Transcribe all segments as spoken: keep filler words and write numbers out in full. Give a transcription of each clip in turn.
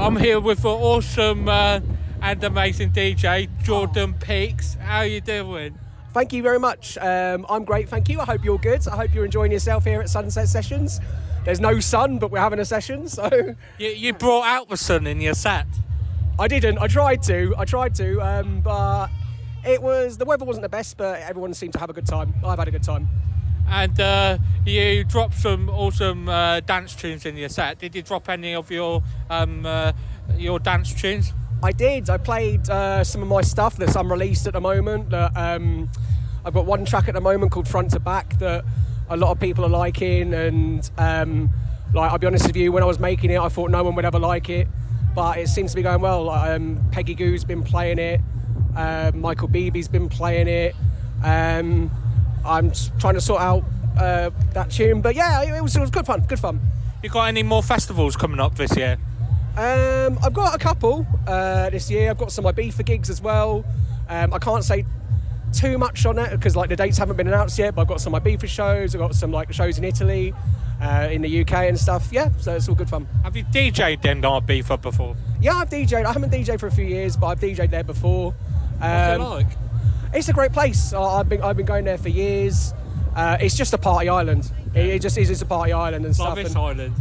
I'm here with an awesome uh, and amazing D J, Jordan Peaks. How are you doing? Thank you very much. Um, I'm great, thank you. I hope you're good. I hope you're enjoying yourself here at Sunset Sessions. There's no sun, but we're having a session, so... You, you brought out the sun in your set. I didn't. I tried to. I tried to, um, but it was... The weather wasn't the best, but everyone seemed to have a good time. I've had a good time. And uh, you dropped some awesome uh, dance tunes in your set. Did you drop any of your um, uh, your dance tunes? I did. I played uh, some of my stuff that's unreleased at the moment. That um, I've got one track at the moment called Front to Back that a lot of people are liking, and um, like I'll be honest with you, when I was making it, I thought no one would ever like it, but it seems to be going well. Um, Peggy Goo's been playing it. Uh, Michael Beebe's been playing it. Um, I'm trying to sort out uh, that tune, but yeah, it was, it was good fun. Good fun. You got any more festivals coming up this year? Um, I've got a couple uh, this year. I've got some Ibiza gigs as well. Um, I can't say too much on it because like the dates haven't been announced yet. But I've got some Ibiza shows. I've got some like shows in Italy, uh, in the U K and stuff. Yeah, so it's all good fun. Have you D J'd in Ibiza before? Yeah, I've D J'd. I haven't D J'd for a few years, but I've D J'd there before. Um, What's it like? It's a great place. I've been I've been going there for years. Uh, it's just a party island. It, it just is. It's a party island and stuff. Like this and, island.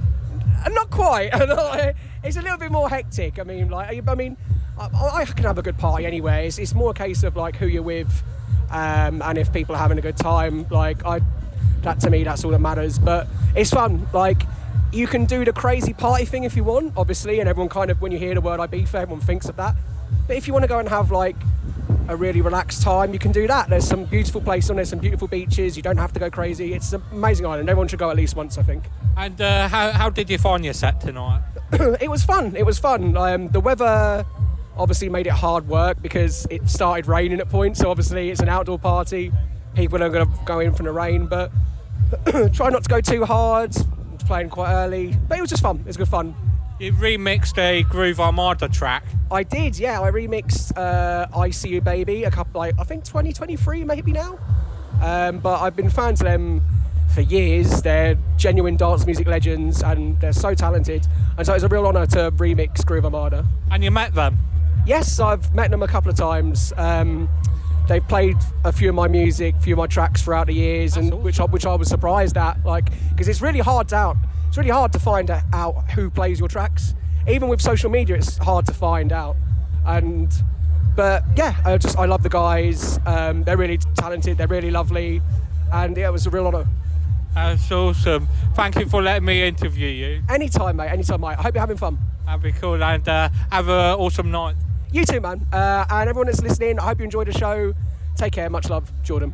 and not quite. It's a little bit more hectic. I mean, like I mean, I, I can have a good party anyway. It's, it's more a case of like who you're with, um, and if people are having a good time. Like I, that to me, that's all that matters. But it's fun. Like you can do the crazy party thing if you want, obviously, and everyone kind of when you hear the word Ibiza, everyone thinks of that. But if you want to go and have like a really relaxed time, you can do that. There's some beautiful places on there, some beautiful beaches. You don't have to go crazy. It's an amazing island. Everyone should go at least once, I think. And uh, how how did you find your set tonight? It was fun. It was fun. Um, the weather obviously made it hard work because it started raining at points. So obviously it's an outdoor party. People are going to go in from the rain, but try not to go too hard. Playing quite early, but it was just fun. It was good fun. You remixed a Groove Armada track. I did, yeah. I remixed uh, I See You Baby a couple, like I think twenty twenty-three maybe now. Um, but I've been fans of them for years. They're genuine dance music legends and they're so talented. And so it's a real honour to remix Groove Armada. And you met them? Yes, I've met them a couple of times. Um, they've played a few of my music, a few of my tracks throughout the years, That's and awesome. which I, which I was surprised at, like because it's really hard to out. It's really hard to find out who plays your tracks. Even with social media, it's hard to find out. And but yeah, I just I love the guys. Um, they're really talented. They're really lovely, and yeah, it was a real honour. That's awesome. Thank you for letting me interview you. Anytime, mate. Anytime, mate. I hope you're having fun. That'd be cool, and uh, have an awesome night. You too, man. Uh, and everyone that's listening, I hope you enjoyed the show. Take care. Much love, Jordan.